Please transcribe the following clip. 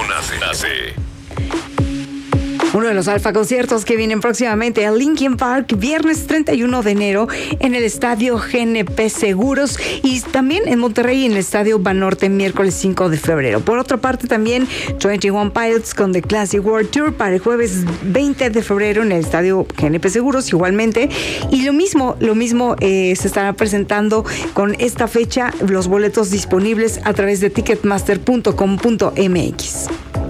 nace. Uno de los alfa conciertos que vienen próximamente a Linkin Park, viernes 31 de enero en el estadio GNP Seguros, y también en Monterrey en el estadio Banorte miércoles 5 de febrero. Por otra parte, también 21 Pilots con The Classic World Tour para el jueves 20 de febrero en el estadio GNP Seguros igualmente. Y lo mismo se estará presentando con esta fecha, los boletos disponibles a través de ticketmaster.com.mx.